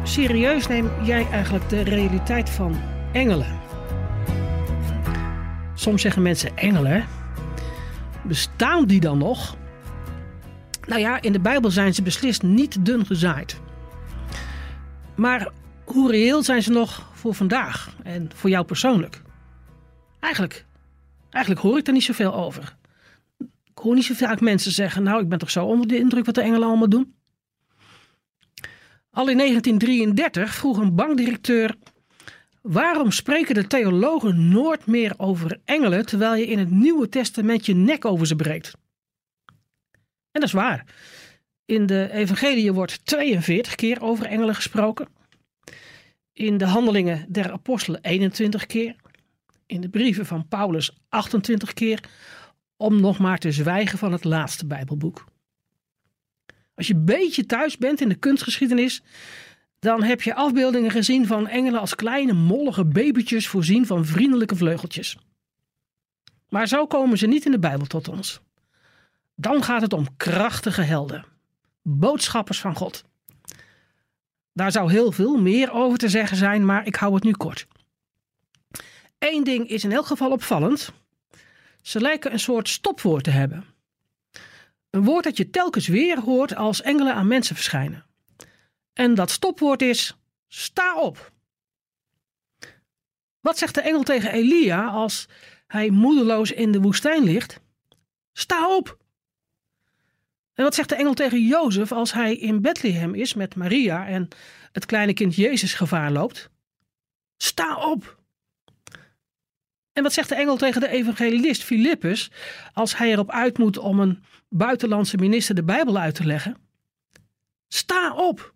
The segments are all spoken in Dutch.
serieus neem jij eigenlijk de realiteit van engelen? Soms zeggen mensen engelen. Bestaan die dan nog? Nou ja, in de Bijbel zijn ze beslist niet dun gezaaid. Maar hoe reëel zijn ze nog voor vandaag en voor jou persoonlijk? Eigenlijk hoor ik er niet zoveel over. Ik hoor niet zo vaak mensen zeggen, nou, ik ben toch zo onder de indruk wat de engelen allemaal doen. Al in 1933 vroeg een bankdirecteur, waarom spreken de theologen nooit meer over engelen, terwijl je in het Nieuwe Testament je nek over ze breekt? En dat is waar. In de Evangeliën wordt 42 keer over engelen gesproken. In de Handelingen der Apostelen 21 keer. In de brieven van Paulus 28 keer. Om nog maar te zwijgen van het laatste Bijbelboek. Als je een beetje thuis bent in de kunstgeschiedenis, dan heb je afbeeldingen gezien van engelen als kleine mollige babytjes voorzien van vriendelijke vleugeltjes. Maar zo komen ze niet in de Bijbel tot ons. Dan gaat het om krachtige helden, boodschappers van God. Daar zou heel veel meer over te zeggen zijn, maar ik hou het nu kort. Eén ding is in elk geval opvallend. Ze lijken een soort stopwoord te hebben. Een woord dat je telkens weer hoort als engelen aan mensen verschijnen. En dat stopwoord is, sta op. Wat zegt de engel tegen Elia als hij moedeloos in de woestijn ligt? Sta op. En wat zegt de engel tegen Jozef als hij in Bethlehem is met Maria en het kleine kind Jezus gevaar loopt? Sta op. En wat zegt de engel tegen de evangelist Filippus als hij erop uit moet om een buitenlandse minister de Bijbel uit te leggen? Sta op.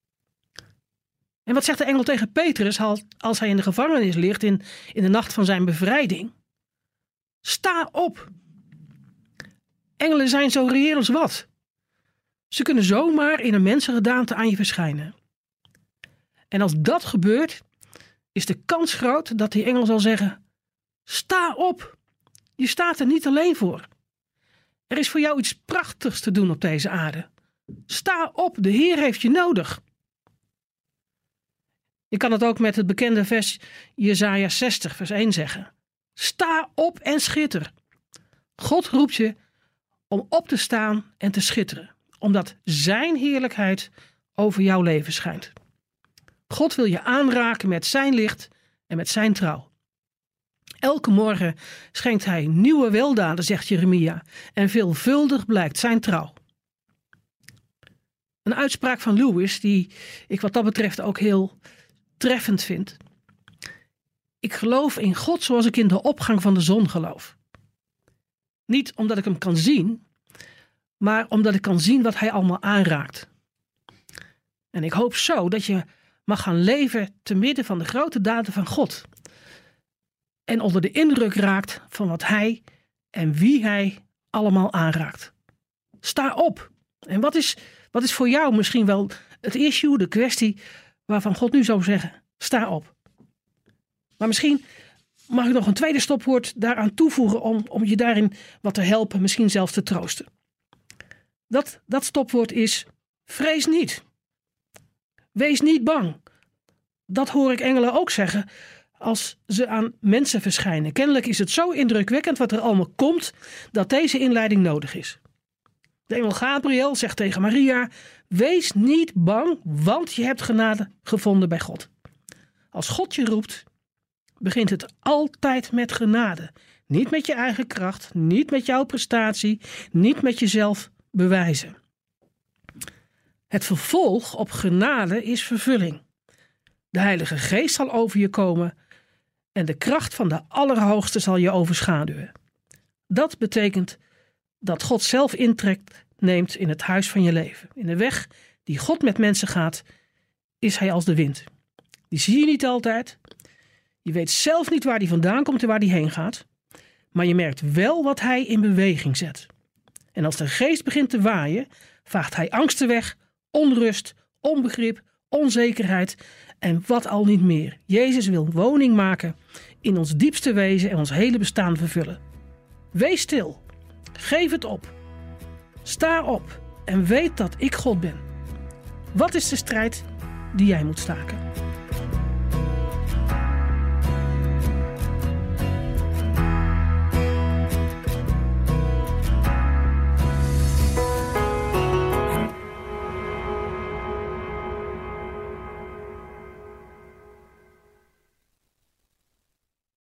En wat zegt de engel tegen Petrus als hij in de gevangenis ligt in de nacht van zijn bevrijding? Sta op. Engelen zijn zo reëel als wat. Ze kunnen zomaar in een mensengedaante aan je verschijnen. En als dat gebeurt, is de kans groot dat die engel zal zeggen, sta op. Je staat er niet alleen voor. Er is voor jou iets prachtigs te doen op deze aarde. Sta op, de Heer heeft je nodig. Je kan het ook met het bekende vers Jesaja 60 vers 1 zeggen. Sta op en schitter. God roept je om op te staan en te schitteren, omdat zijn heerlijkheid over jouw leven schijnt. God wil je aanraken met zijn licht en met zijn trouw. Elke morgen schenkt hij nieuwe weldaden, zegt Jeremia, en veelvuldig blijkt zijn trouw. Een uitspraak van Lewis die ik wat dat betreft ook heel treffend vind. Ik geloof in God zoals ik in de opgang van de zon geloof. Niet omdat ik hem kan zien, maar omdat ik kan zien wat hij allemaal aanraakt. En ik hoop zo dat je mag gaan leven te midden van de grote daden van God. En onder de indruk raakt van wat hij en wie hij allemaal aanraakt. Sta op. En wat is voor jou misschien wel het issue, de kwestie waarvan God nu zou zeggen, sta op. Maar misschien mag ik nog een tweede stopwoord daaraan toevoegen om je daarin wat te helpen, misschien zelfs te troosten. Dat stopwoord is, vrees niet. Wees niet bang. Dat hoor ik engelen ook zeggen als ze aan mensen verschijnen. Kennelijk is het zo indrukwekkend wat er allemaal komt, dat deze inleiding nodig is. De engel Gabriel zegt tegen Maria, wees niet bang, want je hebt genade gevonden bij God. Als God je roept, begint het altijd met genade. Niet met je eigen kracht, niet met jouw prestatie, niet met jezelf bewijzen. Het vervolg op genade is vervulling. De Heilige Geest zal over je komen en de kracht van de Allerhoogste zal je overschaduwen. Dat betekent dat God zelf intrek neemt in het huis van je leven. In de weg die God met mensen gaat, is hij als de wind. Die zie je niet altijd. Je weet zelf niet waar die vandaan komt en waar die heen gaat. Maar je merkt wel wat hij in beweging zet. En als de geest begint te waaien, vaagt hij angsten weg, onrust, onbegrip, onzekerheid en wat al niet meer. Jezus wil woning maken in ons diepste wezen en ons hele bestaan vervullen. Wees stil. Geef het op. Sta op en weet dat ik God ben. Wat is de strijd? die jij moet staken.